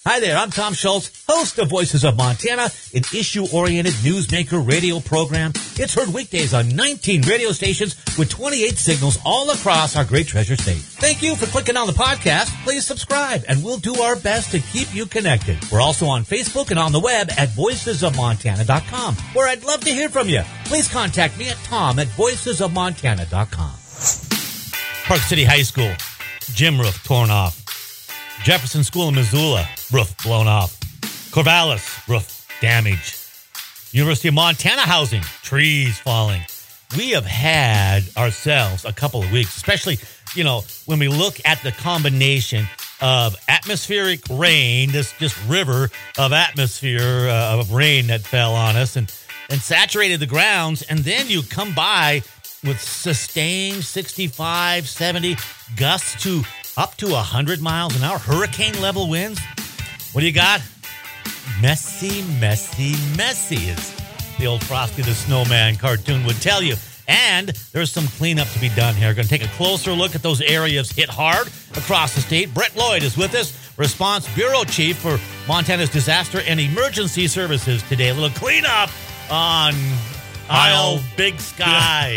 Hi there, I'm Tom Schultz, host of Voices of Montana, an issue-oriented newsmaker radio program. It's heard weekdays on 19 radio stations with 28 signals all across our great treasure state. Thank you for clicking on the podcast. Please subscribe, and we'll do our best to keep you connected. We're also on Facebook and on the web at voicesofmontana.com, where I'd love to hear from you. Please contact me at tom@voicesofmontana.com. Park City High School, gym roof torn off. Jefferson School in Missoula, roof blown off. Corvallis, roof damage. University of Montana housing, trees falling. We have had ourselves a couple of weeks, especially, when we look at the combination of atmospheric rain, this just river of atmosphere of rain that fell on us and saturated the grounds. And then you come by with sustained 65, 70 gusts to up to 100 miles an hour, hurricane-level winds. What do you got? Messy, messy, messy, as the old Frosty the Snowman cartoon would tell you. And there's some cleanup to be done here. Going to take a closer look at those areas hit hard across the state. Brett Lloyd is with us, Response Bureau Chief for Montana's Disaster and Emergency Services today. A little cleanup on Isle Big Sky.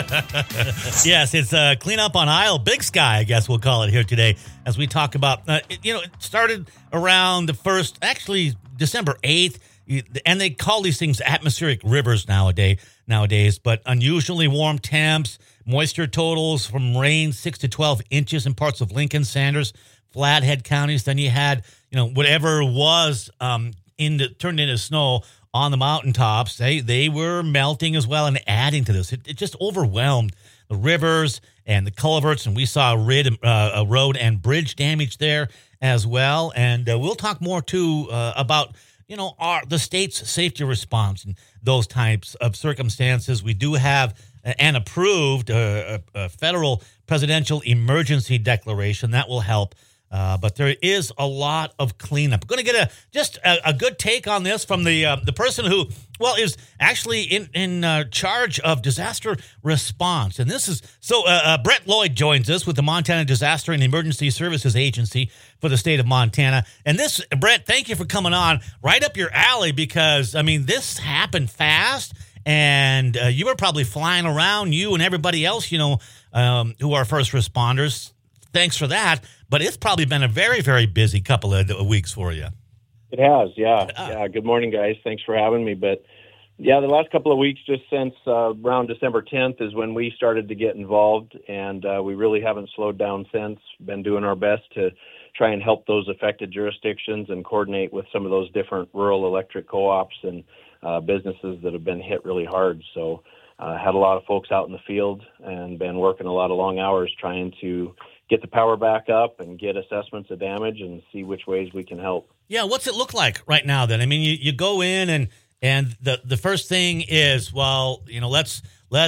Yes, it's cleanup on Isle Big Sky, I guess we'll call it here today, as we talk about, it started around the first, actually December 8th, and they call these things atmospheric rivers nowadays, but unusually warm temps, moisture totals from rain 6 to 12 inches in parts of Lincoln, Sanders, Flathead counties. Then you had, whatever was turned into snow on the mountaintops. They were melting as well and adding to this. It just overwhelmed the rivers and the culverts, and we saw a road and bridge damage there as well. And we'll talk more, too, about, the state's safety response and those types of circumstances. We do have an approved a federal presidential emergency declaration that will help. But there is a lot of cleanup. We're going to get a good take on this from the person who, is actually in charge of disaster response. And this is, Brett Lloyd joins us with the Montana Disaster and Emergency Services Agency for the state of Montana. And this, Brett, thank you for coming on, right up your alley, because, this happened fast. And you were probably flying around, you and everybody else, who are first responders. Thanks for that. But it's probably been a very, very busy couple of weeks for you. It has, yeah. Good morning, guys. Thanks for having me. But, the last couple of weeks, just since around December 10th is when we started to get involved, and we really haven't slowed down since. Been doing our best to try and help those affected jurisdictions and coordinate with some of those different rural electric co-ops and businesses that have been hit really hard. So had a lot of folks out in the field and been working a lot of long hours trying to get the power back up and get assessments of damage and see which ways we can help. Yeah, what's it look like right now then? You go in and the first thing is, let's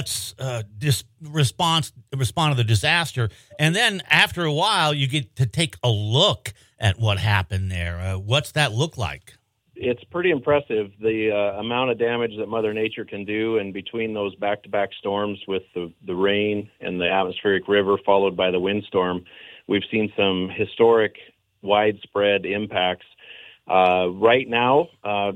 just respond to the disaster. And then after a while, you get to take a look at what happened there. What's that look like? It's pretty impressive, the amount of damage that Mother Nature can do, and between those back-to-back storms with the rain and the atmospheric river followed by the windstorm, we've seen some historic widespread impacts. Right now,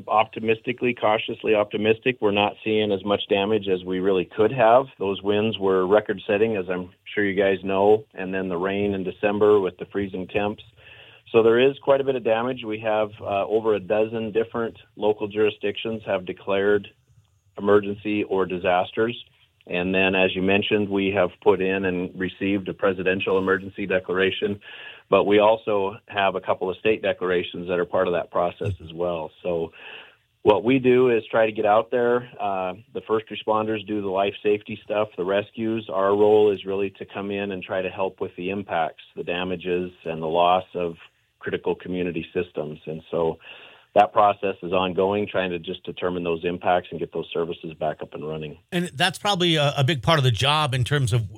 cautiously optimistic, we're not seeing as much damage as we really could have. Those winds were record-setting, as I'm sure you guys know, and then the rain in December with the freezing temps. So there is quite a bit of damage. We have over a dozen different local jurisdictions have declared emergency or disasters. And then, as you mentioned, we have put in and received a presidential emergency declaration. But we also have a couple of state declarations that are part of that process as well. So what we do is try to get out there. The first responders do the life safety stuff, the rescues. Our role is really to come in and try to help with the impacts, the damages, and the loss of critical community systems. And so that process is ongoing, trying to just determine those impacts and get those services back up and running. And that's probably a big part of the job in terms of,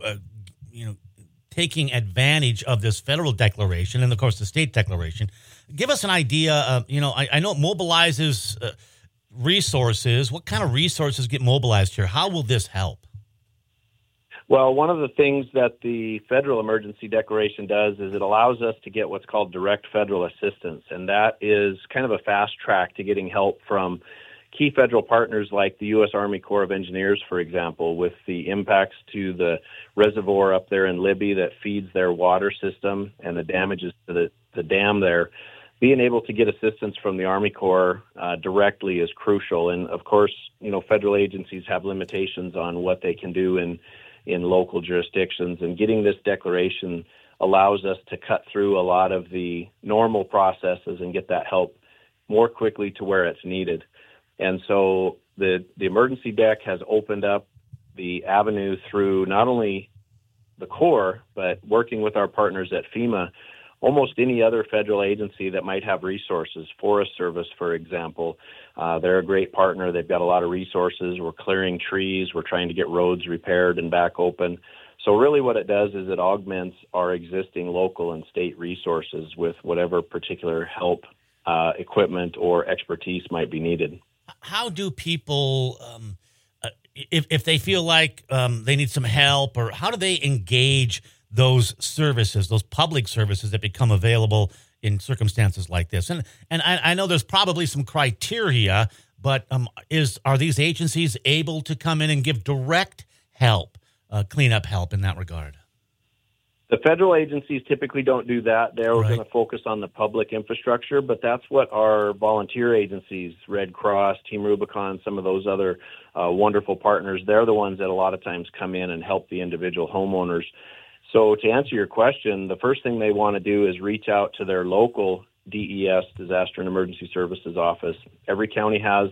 taking advantage of this federal declaration and, of course, the state declaration. Give us an idea of, I know it mobilizes resources. What kind of resources get mobilized here? How will this help? Well, one of the things that the federal emergency declaration does is it allows us to get what's called direct federal assistance, and that is kind of a fast track to getting help from key federal partners like the U.S. Army Corps of Engineers, for example, with the impacts to the reservoir up there in Libby that feeds their water system and the damages to the dam there. Being able to get assistance from the Army Corps directly is crucial. And of course, federal agencies have limitations on what they can do in local jurisdictions. And getting this declaration allows us to cut through a lot of the normal processes and get that help more quickly to where it's needed. And so the emergency deck has opened up the avenue through not only the Corps, but working with our partners at FEMA, almost any other federal agency that might have resources. Forest Service, for example, they're a great partner. They've got a lot of resources. We're clearing trees. We're trying to get roads repaired and back open. So really what it does is it augments our existing local and state resources with whatever particular help, equipment, or expertise might be needed. How do people, if they feel like they need some help, or how do they engage those services, those public services that become available in circumstances like this? And I know there's probably some criteria, but are these agencies able to come in and give direct help, cleanup help in that regard? The federal agencies typically don't do that. They're Right. going to focus on the public infrastructure, but that's what our volunteer agencies, Red Cross, Team Rubicon, some of those other wonderful partners, they're the ones that a lot of times come in and help the individual homeowners. So to answer your question, the first thing they want to do is reach out to their local DES, Disaster and Emergency Services office. Every county has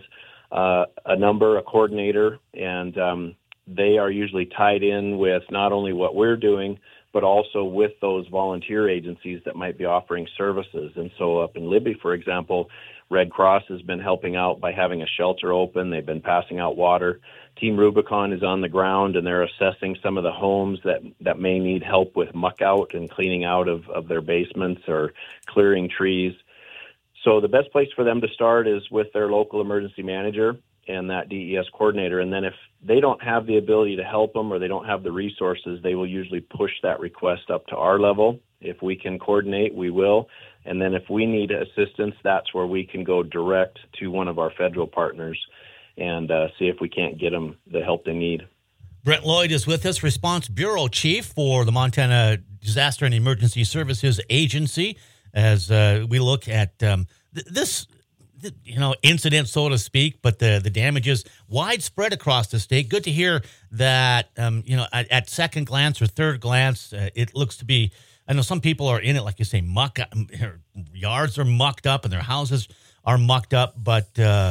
a number, a coordinator, and they are usually tied in with not only what we're doing, but also with those volunteer agencies that might be offering services. And so up in Libby, for example, Red Cross has been helping out by having a shelter open. They've been passing out water. Team Rubicon is on the ground, and they're assessing some of the homes that may need help with muck out and cleaning out of their basements or clearing trees. So the best place for them to start is with their local emergency manager and that DES coordinator. And then if they don't have the ability to help them or they don't have the resources, they will usually push that request up to our level. If we can coordinate, we will. And then if we need assistance, that's where we can go direct to one of our federal partners and see if we can't get them the help they need. Brent Lloyd is with us, Response Bureau Chief for the Montana Disaster and Emergency Services Agency, as we look at this incident, so to speak, but the damages widespread across the state. Good to hear that, at second glance or third glance, it looks to be, I know some people are in it, like you say, their yards are mucked up and their houses are mucked up, but,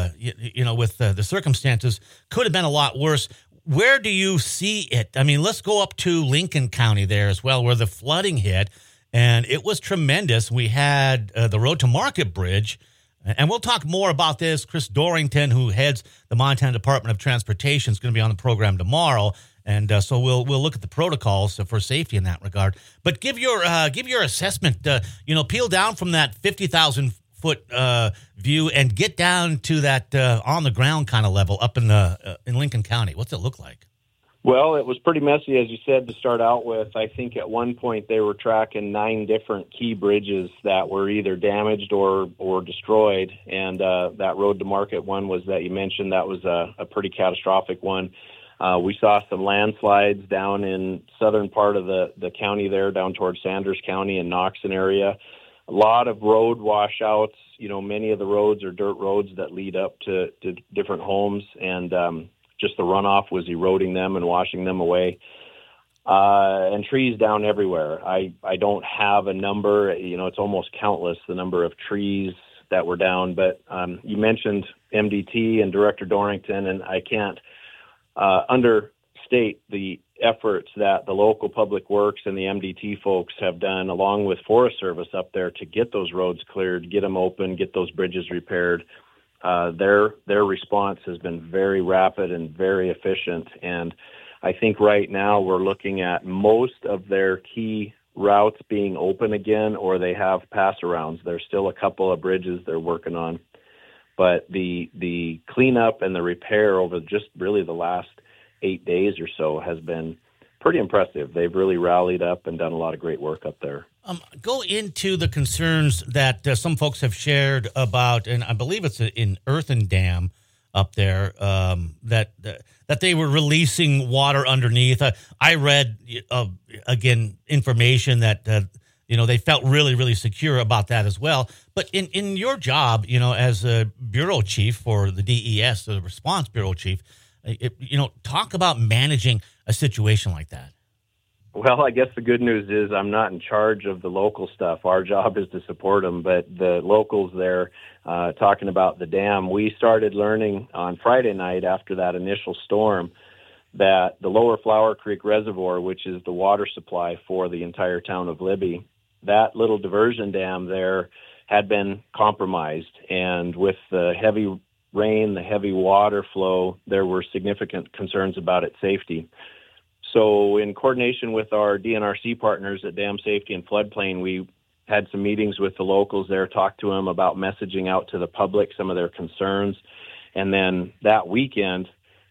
with the circumstances, could have been a lot worse. Where do you see it? I mean, let's go up to Lincoln County there as well, where the flooding hit, and it was tremendous. We had the Road to Market Bridge. And we'll talk more about this. Chris Dorrington, who heads the Montana Department of Transportation, is going to be on the program tomorrow, and so we'll look at the protocols for safety in that regard. But give your assessment. Peel down from that 50,000-foot view and get down to that on the ground kind of level up in Lincoln County. What's it look like? Well, it was pretty messy, as you said, to start out with. I think at one point they were tracking 9 different key bridges that were either damaged or destroyed. And that Road to Market one was that you mentioned. That was a pretty catastrophic one. We saw some landslides down in southern part of the county there, down towards Sanders County and Knoxon area. A lot of road washouts. Many of the roads are dirt roads that lead up to different homes, and just the runoff was eroding them and washing them away. And trees down everywhere. I don't have a number. It's almost countless, the number of trees that were down. But you mentioned MDT and Director Dorrington, and I can't understate the efforts that the local public works and the MDT folks have done, along with Forest Service up there, to get those roads cleared, get them open, get those bridges repaired. Their response has been very rapid and very efficient, and I think right now we're looking at most of their key routes being open again, or they have pass-arounds. There's still a couple of bridges they're working on, but the cleanup and the repair over just really the last 8 days or so has been pretty impressive. They've really rallied up and done a lot of great work up there. Go into the concerns that some folks have shared about, and I believe it's in Earthen Dam up there, that they were releasing water underneath. I read, again, information that, they felt really, really secure about that as well. But in your job, as a bureau chief for the DES, the response bureau chief, talk about managing a situation like that. Well, I guess the good news is I'm not in charge of the local stuff. Our job is to support them, but the locals there, talking about the dam, we started learning on Friday night after that initial storm that the Lower Flower Creek Reservoir, which is the water supply for the entire town of Libby, that little diversion dam there had been compromised. And with the heavy rain, the heavy water flow, there were significant concerns about its safety. So in coordination with our DNRC partners at Dam Safety and Floodplain, we had some meetings with the locals there, talked to them about messaging out to the public some of their concerns. And then that weekend,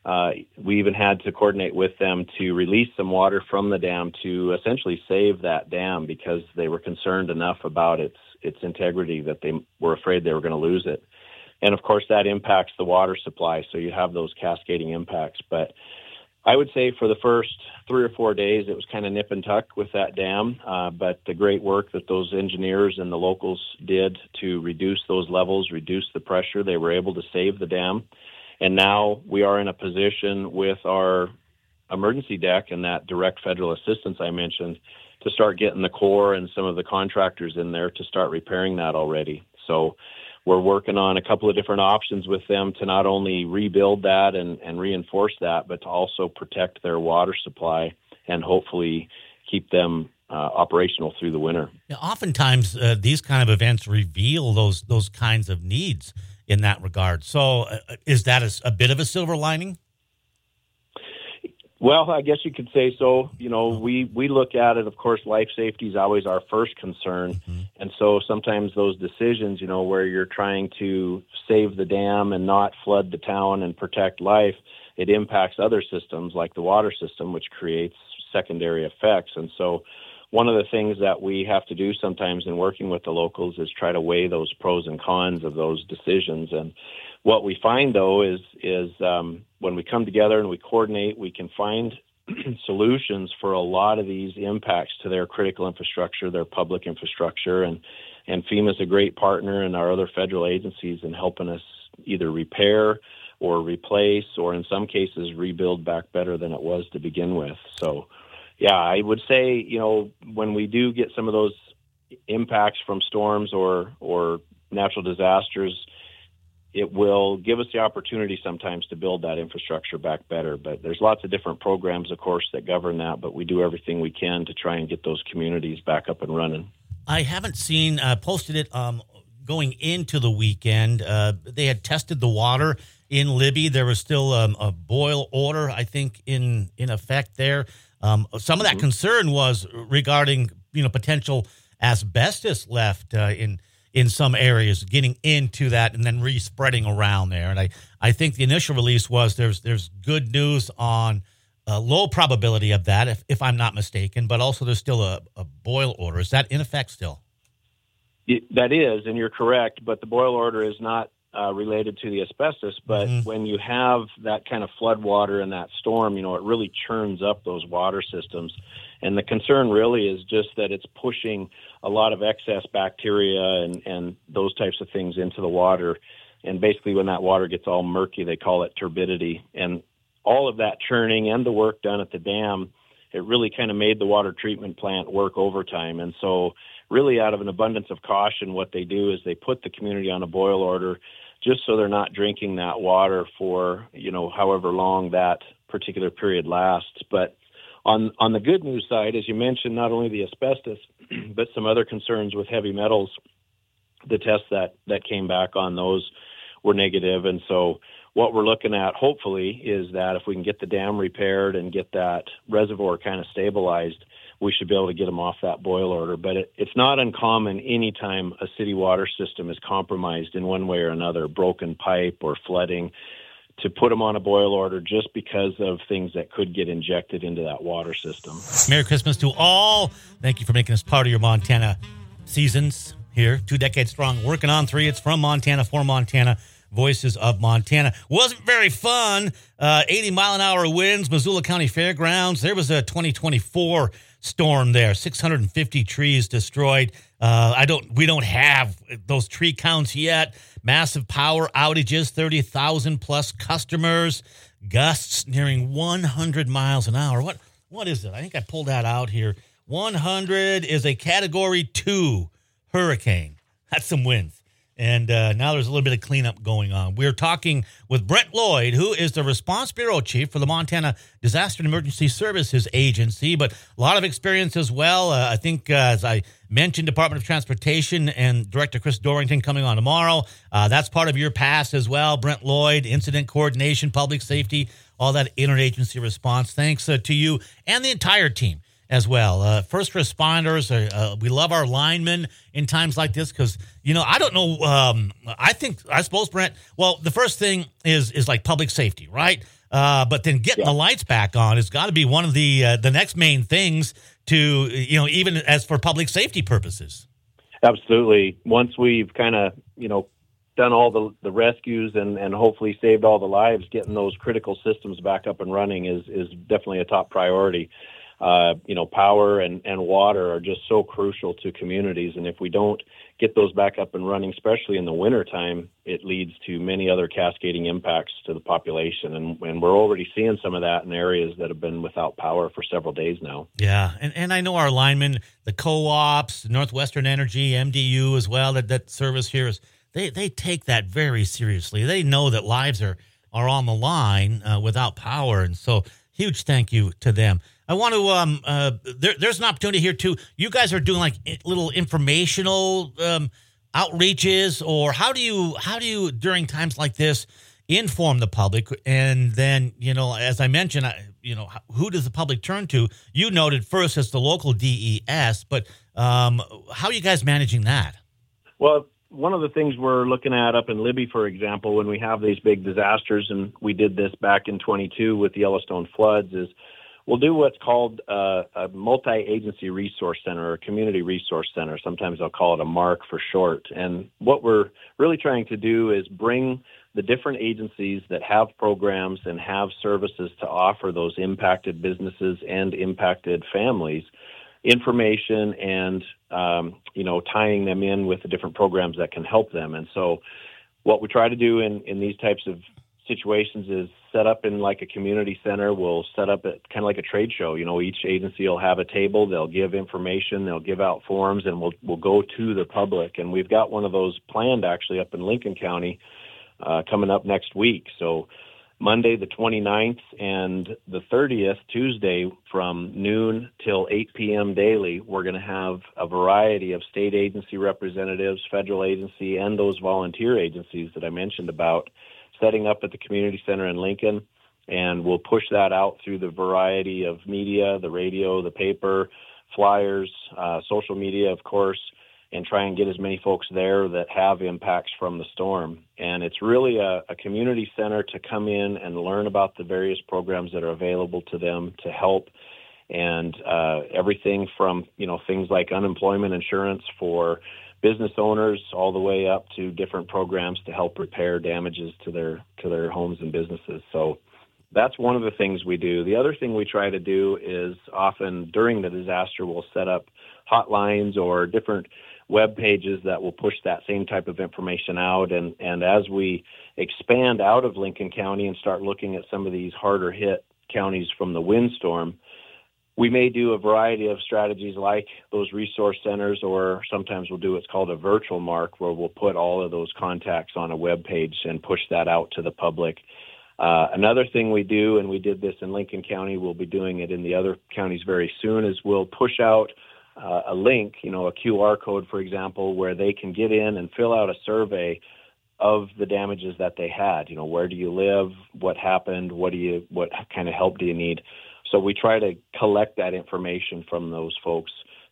we even had to coordinate with them to release some water from the dam to essentially save that dam because they were concerned enough about its integrity that they were afraid they were going to lose it. And of course, that impacts the water supply, so you have those cascading impacts. But I would say for the first 3 or 4 days, it was kind of nip and tuck with that dam. But the great work that those engineers and the locals did to reduce those levels, reduce the pressure, they were able to save the dam. And now we are in a position with our emergency deck and that direct federal assistance I mentioned to start getting the Corps and some of the contractors in there to start repairing that already. So we're working on a couple of different options with them to not only rebuild that and reinforce that, but to also protect their water supply and hopefully keep them operational through the winter. Now, oftentimes, these kind of events reveal those kinds of needs in that regard. So is that a bit of a silver lining? Well, I guess you could say so. We look at it, of course, life safety is always our first concern. Mm-hmm. And so sometimes those decisions, where you're trying to save the dam and not flood the town and protect life, it impacts other systems like the water system, which creates secondary effects. And so one of the things that we have to do sometimes in working with the locals is try to weigh those pros and cons of those decisions. And what we find, though, is when we come together and we coordinate, we can find solutions for a lot of these impacts to their critical infrastructure, their public infrastructure. And FEMA is a great partner, and our other federal agencies in helping us either repair or replace or in some cases rebuild back better than it was to begin with. So, yeah, I would say, when we do get some of those impacts from storms or natural disasters, it will give us the opportunity sometimes to build that infrastructure back better. But there's lots of different programs, of course, that govern that, but we do everything we can to try and get those communities back up and running. I haven't seen, posted it going into the weekend. They had tested the water in Libby. There was still a boil order, I think, in effect there. Some of that concern was regarding, potential asbestos left in some areas, getting into that and then re-spreading around there. And I think the initial release was there's good news on low probability of that, if I'm not mistaken, but also there's still a boil order. Is that in effect still? That is, and you're correct, but the boil order is not related to the asbestos. But when you have that kind of flood water in that storm, it really churns up those water systems. And the concern really is just that it's pushing a lot of excess bacteria and those types of things into the water. And basically when that water gets all murky, they call it turbidity. And all of that churning and the work done at the dam, it really kind of made the water treatment plant work overtime. And so really out of an abundance of caution, what they do is they put the community on a boil order just so they're not drinking that water for, however long that particular period lasts. But on the good news side, as you mentioned, not only the asbestos, but some other concerns with heavy metals, the tests that came back on those were negative. And so what we're looking at, hopefully, is that if we can get the dam repaired and get that reservoir kind of stabilized, we should be able to get them off that boil order. But it's not uncommon anytime a city water system is compromised in one way or another, broken pipe or flooding, to put them on a boil order just because of things that could get injected into that water system. Merry Christmas to all. Thank you for making us part of your Montana seasons here. 2 decades strong, working on 3. It's from Montana, for Montana. Voices of Montana. Wasn't very fun. 80-mile-an-hour winds, Missoula County Fairgrounds. There was a 2024 storm there. 650 trees destroyed. We don't have those tree counts yet. Massive power outages, 30,000 plus customers. Gusts nearing 100 miles an hour. What is it? I think I pulled that out here. 100 is a Category 2 hurricane. That's some winds. And now there's a little bit of cleanup going on. We're talking with Brent Lloyd, who is the Response Bureau Chief for the Montana Disaster and Emergency Services Agency, but a lot of experience as well. I think, as I mentioned, Department of Transportation and Director Chris Dorrington coming on tomorrow. That's part of your past as well. Brent Lloyd, incident coordination, public safety, all that interagency response. Thanks to you and the entire team as well. First responders, we love our linemen in times like this because, I don't know. I suppose, Brent, well, the first thing is like public safety, right? But then getting the lights back on has got to be one of the next main things to, even as for public safety purposes. Absolutely. Once we've kind of, done all the rescues and hopefully saved all the lives, getting those critical systems back up and running is definitely a top priority. Power and water are just so crucial to communities. And if we don't get those back up and running, especially in the wintertime, it leads to many other cascading impacts to the population. And we're already seeing some of that in areas that have been without power for several days now. Yeah. And I know our linemen, the co-ops, Northwestern Energy, MDU as well, that service here is, they take that very seriously. They know that lives are on the line without power. And so huge thank you to them. I want to, there's an opportunity here too. You guys are doing like little informational outreaches, or how do you during times like this inform the public? And then, as I mentioned, who does the public turn to? You noted first as the local DES, but how are you guys managing that? Well, one of the things we're looking at up in Libby, for example, when we have these big disasters, and we did this back in 22 with the Yellowstone floods, is we'll do what's called a multi-agency resource center or community resource center. Sometimes I'll call it a MARC for short. And what we're really trying to do is bring the different agencies that have programs and have services to offer those impacted businesses and impacted families information and, tying them in with the different programs that can help them. And so what we try to do in these types of situations is set up in like a community center. We'll set up at kind of like a trade show. Each agency will have a table. They'll give information. They'll give out forms, and we'll go to the public. And we've got one of those planned actually up in Lincoln County coming up next week. So Monday the 29th and the 30th, Tuesday, from noon till 8 p.m. daily, we're going to have a variety of state agency representatives, federal agency, and those volunteer agencies that I mentioned about setting up at the community center in Lincoln. And we'll push that out through the variety of media, the radio, the paper, flyers, social media, of course, and try and get as many folks there that have impacts from the storm. And it's really a community center to come in and learn about the various programs that are available to them to help. And everything from, things like unemployment insurance for business owners all the way up to different programs to help repair damages to their homes and businesses. So that's one of the things we do. The other thing we try to do is often during the disaster, we'll set up hotlines or different web pages that will push that same type of information out. And as we expand out of Lincoln County and start looking at some of these harder hit counties from the windstorm, we may do a variety of strategies like those resource centers, or sometimes we'll do what's called a virtual MARC, where we'll put all of those contacts on a web page and push that out to the public. Another thing we do, and we did this in Lincoln County, we'll be doing it in the other counties very soon, is we'll push out a link, a QR code, for example, where they can get in and fill out a survey of the damages that they had. Where do you live? What happened? What kind of help do you need? So we try to collect that information from those folks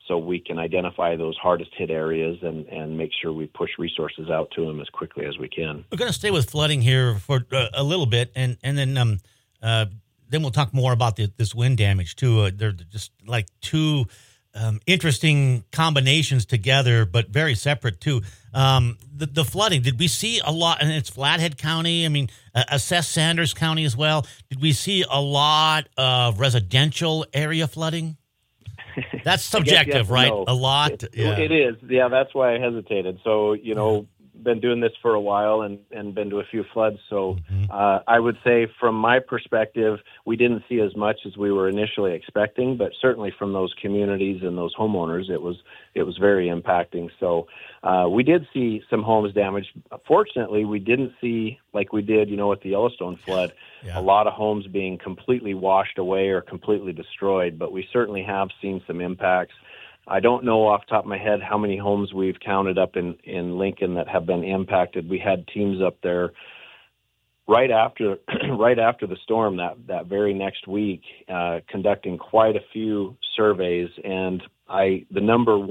so we can identify those hardest hit areas and make sure we push resources out to them as quickly as we can. We're going to stay with flooding here for a little bit, and then we'll talk more about this wind damage too. They're just like two interesting combinations together, but very separate too. The flooding, did we see a lot? And it's Flathead County. I mean, assess Sanders County as well. Did we see a lot of residential area flooding? That's subjective, yes, right? No. A lot. It is. Yeah, that's why I hesitated. So, been doing this for a while and been to a few floods. So I would say from my perspective, we didn't see as much as we were initially expecting, but certainly from those communities and those homeowners, it was very impacting. So we did see some homes damaged. Fortunately, we didn't see, like we did, with the Yellowstone flood, a lot of homes being completely washed away or completely destroyed, but we certainly have seen some impacts. I don't know off the top of my head how many homes we've counted up in Lincoln that have been impacted. We had teams up there right after the storm that very next week, conducting quite a few surveys, and the number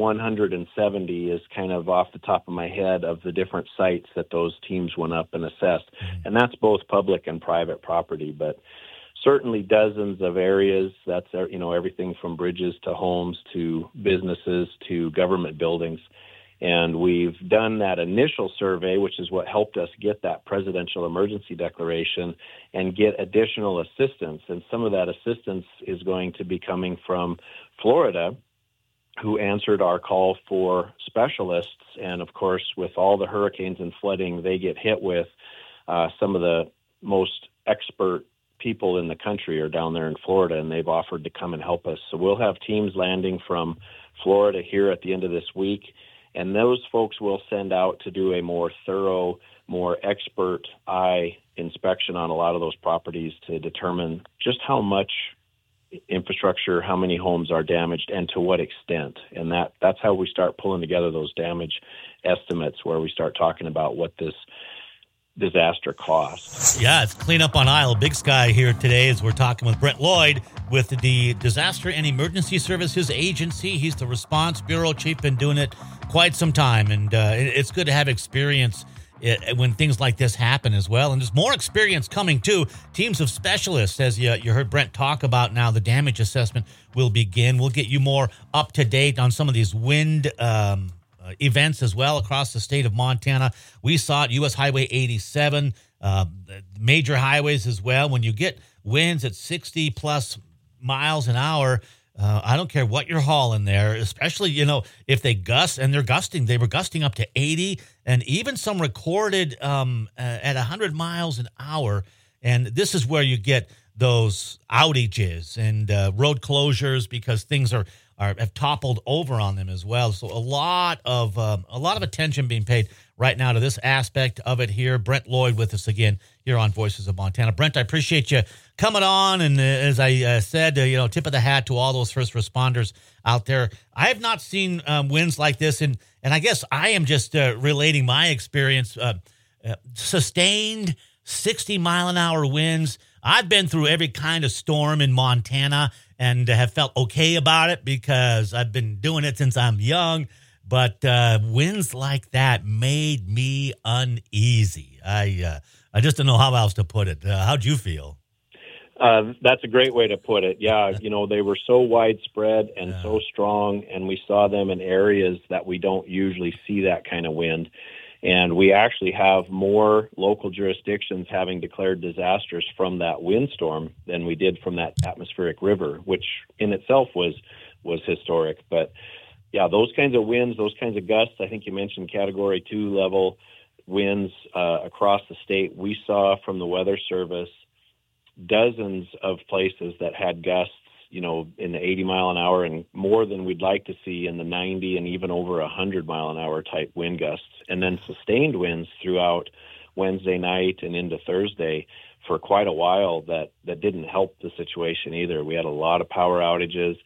170 is kind of off the top of my head of the different sites that those teams went up and assessed, and that's both public and private property, but certainly dozens of areas. That's, everything from bridges to homes to businesses to government buildings. And we've done that initial survey, which is what helped us get that presidential emergency declaration and get additional assistance. And some of that assistance is going to be coming from Florida, who answered our call for specialists. And of course, with all the hurricanes and flooding they get hit with, some of the most expert people in the country are down there in Florida, and they've offered to come and help us. So we'll have teams landing from Florida here at the end of this week, and those folks will send out to do a more thorough, more expert eye inspection on a lot of those properties to determine just how much infrastructure, how many homes are damaged, and to what extent. And that's how we start pulling together those damage estimates, where we start talking about what this disaster cost. Yeah, it's Cleanup on Isle Big Sky here today as we're talking with Brent Lloyd with the Disaster and Emergency Services Agency. He's the Response Bureau Chief, been doing it quite some time, and it's good to have experience when things like this happen as well. And there's more experience coming too. Teams of specialists, as you heard Brent talk about now, the damage assessment will begin. We'll get you more up to date on some of these wind events as well across the state of Montana. We saw it, U.S. Highway 87, major highways as well. When you get winds at 60 plus miles an hour, I don't care what you're hauling there, especially, if they gust, and they were gusting up to 80, and even some recorded at 100 miles an hour. And this is where you get those outages and road closures because things have toppled over on them as well. So a lot of attention being paid right now to this aspect of it here. Brent Lloyd with us again here on Voices of Montana. Brent, I appreciate you coming on. And as I said, tip of the hat to all those first responders out there. I have not seen winds like this. And I guess I am just relating my experience. Sustained 60-mile-an-hour winds. I've been through every kind of storm in Montana and have felt okay about it because I've been doing it since I'm young. But winds like that made me uneasy. I just don't know how else to put it. How'd you feel? That's a great way to put it. Yeah, they were so widespread and so strong, and we saw them in areas that we don't usually see that kind of wind. And we actually have more local jurisdictions having declared disasters from that windstorm than we did from that atmospheric river, which in itself was historic. But yeah, those kinds of winds, those kinds of gusts, I think you mentioned Category 2 level winds across the state. We saw from the Weather Service dozens of places that had gusts, in the 80 mile an hour and more than we'd like to see in the 90 and even over 100 mile an hour type wind gusts. And then sustained winds throughout Wednesday night and into Thursday for quite a while that didn't help the situation either. We had a lot of power outages,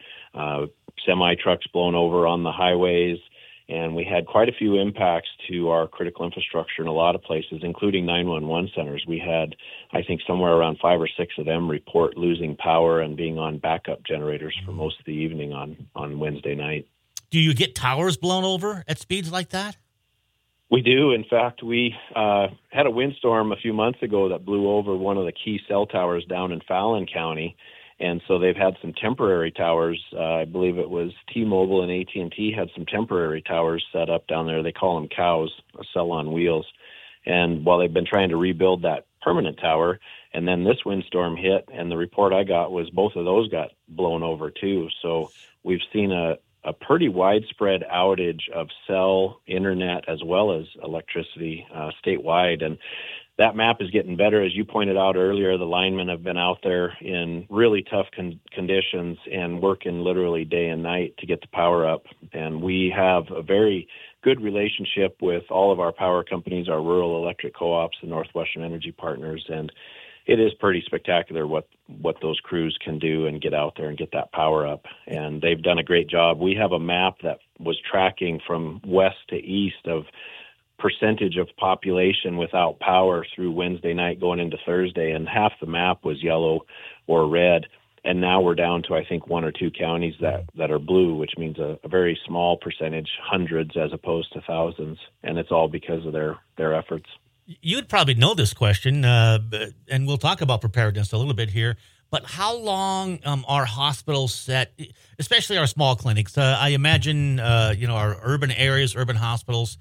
semi trucks blown over on the highways, and we had quite a few impacts to our critical infrastructure in a lot of places, including 911 centers. We had, I think, somewhere around 5 or 6 of them report losing power and being on backup generators for most of the evening on Wednesday night. Do you get towers blown over at speeds like that? We do. In fact, we had a windstorm a few months ago that blew over one of the key cell towers down in Fallon County. And so they've had some temporary towers. I believe it was T-Mobile and AT&T had some temporary towers set up down there. They call them cows, a cell on wheels. And while they've been trying to rebuild that permanent tower, and then this windstorm hit, and the report I got was both of those got blown over too. So we've seen a pretty widespread outage of cell, internet, as well as electricity statewide. And that map is getting better. As you pointed out earlier, the linemen have been out there in really tough conditions and working literally day and night to get the power up. And we have a very good relationship with all of our power companies, our rural electric co-ops, and Northwestern Energy Partners. And it is pretty spectacular what those crews can do and get out there and get that power up. And they've done a great job. We have a map that was tracking from west to east of percentage of population without power through Wednesday night going into Thursday, and half the map was yellow or red. And now we're down to, I think, one or two counties that are blue, which means a very small percentage, hundreds as opposed to thousands. And it's all because of their efforts. You'd probably know this question, and we'll talk about preparedness a little bit here, but how long are hospitals set, especially our small clinics? I imagine, our urban areas, urban hospitals,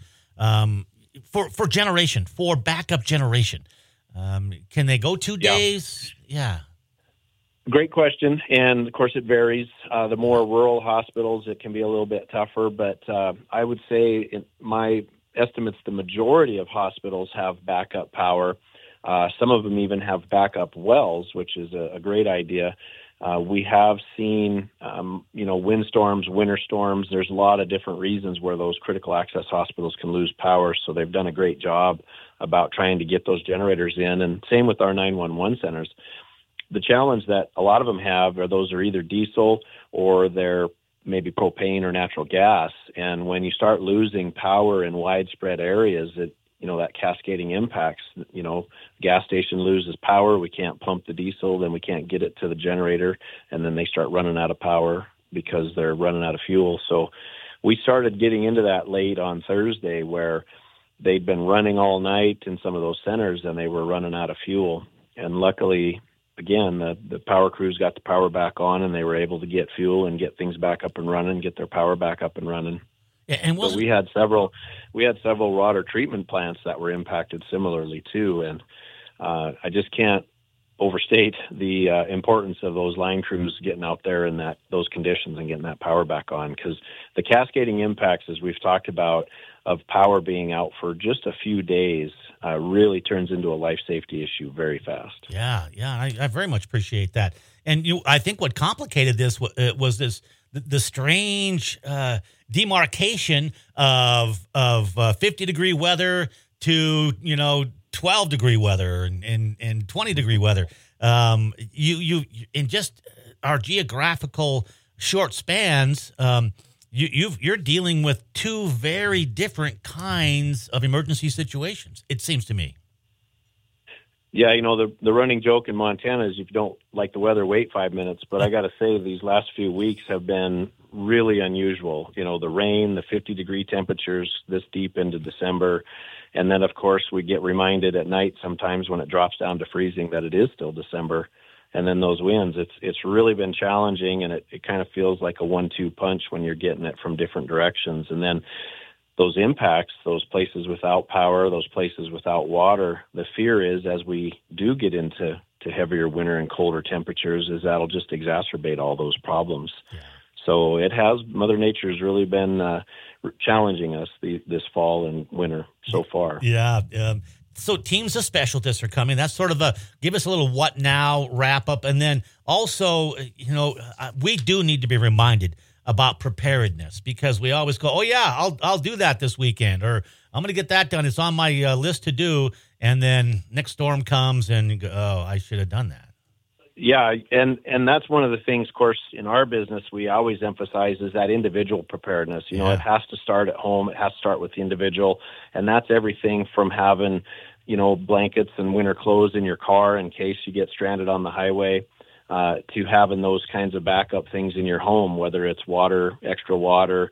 for generation, for backup generation. Can they go 2 days? Yeah. Great question. And of course it varies. The more rural hospitals, it can be a little bit tougher, but I would say in my estimates, the majority of hospitals have backup power. Some of them even have backup wells, which is a great idea. We have seen, windstorms, winter storms. There's a lot of different reasons where those critical access hospitals can lose power. So they've done a great job about trying to get those generators in. And same with our 911 centers. The challenge that a lot of them have are those are either diesel or they're maybe propane or natural gas. And when you start losing power in widespread areas, that cascading impacts, gas station loses power. We can't pump the diesel, then we can't get it to the generator. And then they start running out of power because they're running out of fuel. So we started getting into that late on Thursday where they'd been running all night in some of those centers and they were running out of fuel. And luckily, again, the power crews got the power back on and they were able to get fuel and get things back up and running, get their power back up and running. Yeah, and so we had several water treatment plants that were impacted similarly too. And I just can't overstate the importance of those line crews getting out there in those conditions and getting that power back on, because the cascading impacts, as we've talked about, of power being out for just a few days really turns into a life safety issue very fast. Yeah, I very much appreciate that. And I think what complicated this was the strange demarcation of 50-degree weather to 12-degree weather and 20-degree weather. You in just our geographical short spans. You're dealing with two very different kinds of emergency situations, it seems to me. Yeah, the running joke in Montana is if you don't like the weather, wait 5 minutes. But I got to say, these last few weeks have been really unusual. The rain, the 50-degree temperatures this deep into December. And then, of course, we get reminded at night sometimes when it drops down to freezing that it is still December. And then those winds, it's really been challenging, and it kind of feels like a 1-2 punch when you're getting it from different directions. And then those impacts, those places without power, those places without water, the fear is as we do get into heavier winter and colder temperatures is that'll just exacerbate all those problems. Yeah. So Mother Nature's really been challenging us this fall and winter so far. Yeah. So teams of specialists are coming. That's sort of give us a little what now wrap up. And then also, we do need to be reminded about preparedness, because we always go, oh yeah, I'll do that this weekend, or I'm going to get that done. It's on my list to do. And then next storm comes and you go, oh, I should have done that. Yeah. And that's one of the things, of course, in our business, we always emphasize is that individual preparedness. It has to start at home. It has to start with the individual. And that's everything from having, blankets and winter clothes in your car in case you get stranded on the highway. to having those kinds of backup things in your home, whether it's water, extra water,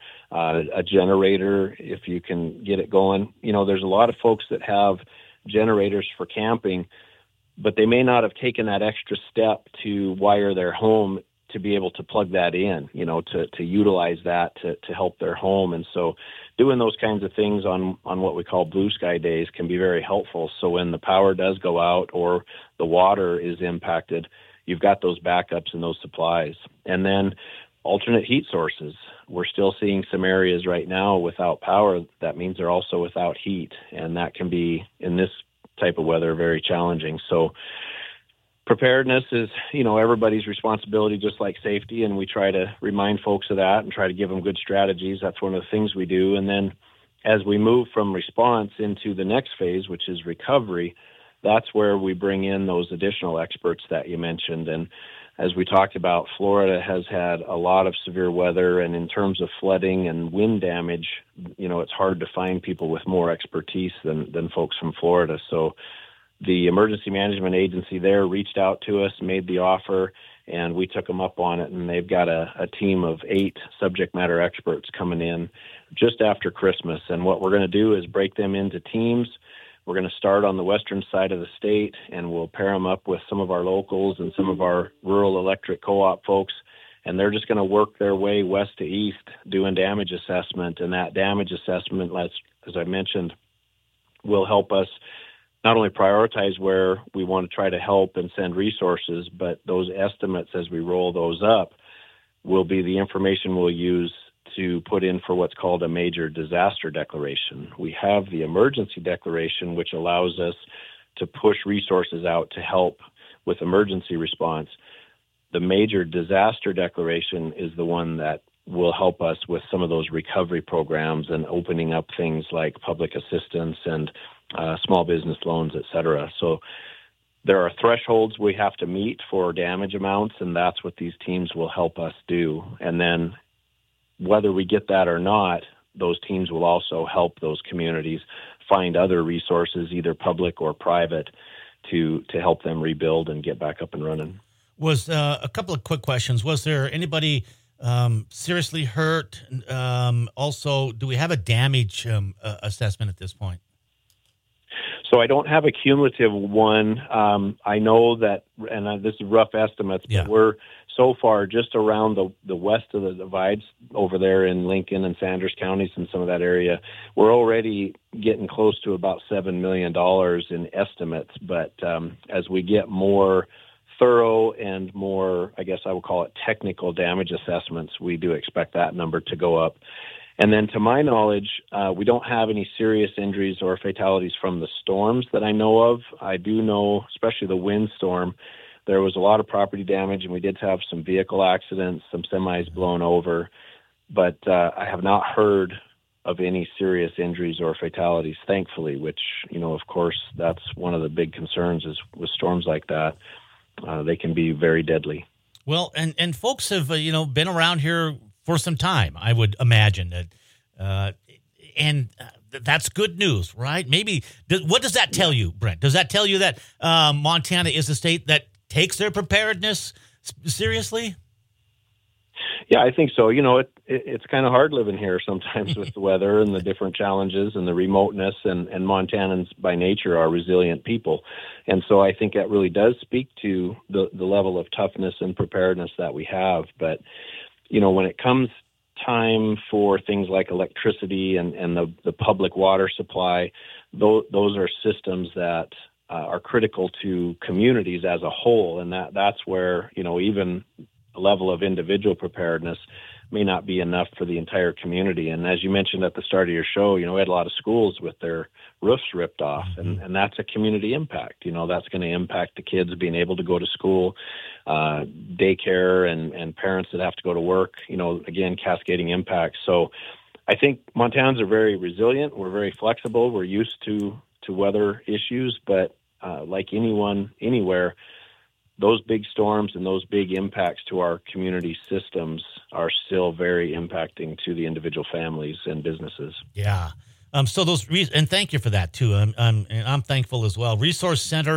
a generator, if you can get it going. There's a lot of folks that have generators for camping, but they may not have taken that extra step to wire their home to be able to plug that in, to utilize that to help their home. And so doing those kinds of things on what we call blue sky days can be very helpful. So when the power does go out or the water is impacted, you've got those backups and those supplies. And then alternate heat sources. We're still seeing some areas right now without power. That means they're also without heat. And that can be, in this type of weather, very challenging. So preparedness is, everybody's responsibility, just like safety. And we try to remind folks of that and try to give them good strategies. That's one of the things we do. And then as we move from response into the next phase, which is recovery, that's where we bring in those additional experts that you mentioned. And as we talked about, Florida has had a lot of severe weather, and in terms of flooding and wind damage, it's hard to find people with more expertise than folks from Florida. So the Emergency Management Agency there reached out to us, made the offer, and we took them up on it. And they've got a team of 8 subject matter experts coming in just after Christmas. And what we're going to do is break them into teams. We're going to start on the western side of the state, and we'll pair them up with some of our locals and some of our rural electric co-op folks, and they're just going to work their way west to east doing damage assessment. And that damage assessment, as I mentioned, will help us not only prioritize where we want to try to help and send resources, but those estimates as we roll those up will be the information we'll use to put in for what's called a major disaster declaration. We have the emergency declaration, which allows us to push resources out to help with emergency response. The major disaster declaration is the one that will help us with some of those recovery programs and opening up things like public assistance and small business loans, et cetera. So there are thresholds we have to meet for damage amounts, and that's what these teams will help us do. And then whether we get that or not, those teams will also help those communities find other resources, either public or private, to help them rebuild and get back up and running. Was a couple of quick questions. Was there anybody seriously hurt? Also, do we have a damage assessment at this point? So I don't have a cumulative one. I know that, and this is rough estimates, but we're so far just around the west of the divides over there in Lincoln and Sanders counties and some of that area. We're already getting close to about $7 million in estimates. But as we get more thorough and more, I guess I would call it technical damage assessments, we do expect that number to go up. And then to my knowledge, we don't have any serious injuries or fatalities from the storms that I know of. I do know, especially the windstorm, there was a lot of property damage, and we did have some vehicle accidents, some semis blown over. But I have not heard of any serious injuries or fatalities, thankfully, which, of course, that's one of the big concerns is with storms like that. They can be very deadly. Well, and folks have, been around here for some time, I would imagine that, and that's good news, right? Maybe what does that tell you, Brent? Does that tell you that Montana is a state that takes their preparedness seriously? Yeah, I think so. It's kind of hard living here sometimes with the weather and the different challenges and the remoteness, and Montanans by nature are resilient people. And so I think that really does speak to the level of toughness and preparedness that we have. But when it comes time for things like electricity and the public water supply, those are systems that are critical to communities as a whole. And that's where, even a level of individual preparedness may not be enough for the entire community. And as you mentioned at the start of your show, we had a lot of schools with their roofs ripped off, and that's a community impact. That's going to impact the kids being able to go to school, daycare, and parents that have to go to work, again, cascading impacts. So I think Montanans are very resilient. We're very flexible. We're used to weather issues, but like anyone, anywhere, those big storms and those big impacts to our community systems are still very impacting to the individual families and businesses. Yeah. So those and thank you for that too. I'm thankful as well. Resource Center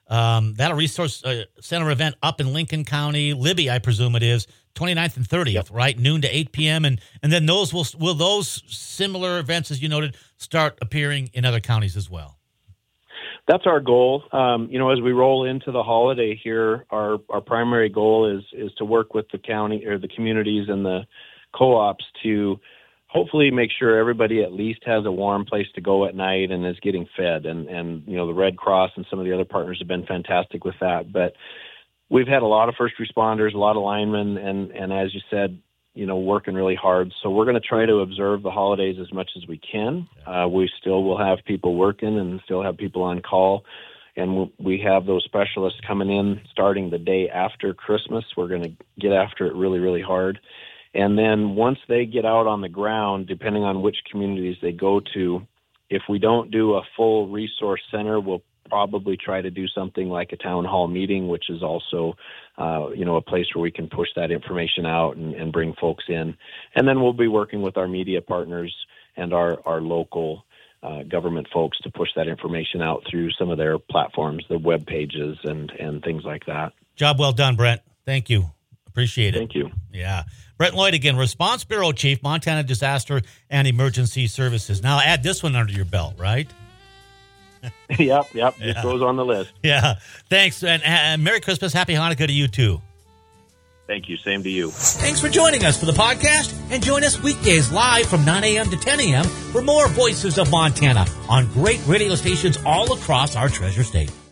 That a resource center event up in Lincoln County, Libby, I presume it is, 29th and 30th, yep. Right? Noon to 8 p.m. And then those will those similar events, as you noted, start appearing in other counties as well? That's our goal. As we roll into the holiday here, our primary goal is to work with the county or the communities and the co-ops to hopefully make sure everybody at least has a warm place to go at night and is getting fed. And the Red Cross and some of the other partners have been fantastic with that. But we've had a lot of first responders, a lot of linemen, and as you said, working really hard. So we're going to try to observe the holidays as much as we can. We still will have people working and still have people on call. And we have those specialists coming in starting the day after Christmas. We're going to get after it really, really hard. And then once they get out on the ground, depending on which communities they go to, if we don't do a full resource center, we'll probably try to do something like a town hall meeting, which is also, a place where we can push that information out and bring folks in. And then we'll be working with our media partners and our local government folks to push that information out through some of their platforms, their web pages and things like that. Job well done, Brent. Thank you. Appreciate it. Thank you. Yeah. Brent Lloyd again, Response Bureau Chief, Montana Disaster and Emergency Services. Now add this one under your belt, right? Yep. It goes on the list. Yeah. Thanks. And Merry Christmas. Happy Hanukkah to you too. Thank you. Same to you. Thanks for joining us for the podcast, and join us weekdays live from 9 a.m. to 10 a.m. for more Voices of Montana on great radio stations all across our treasure state.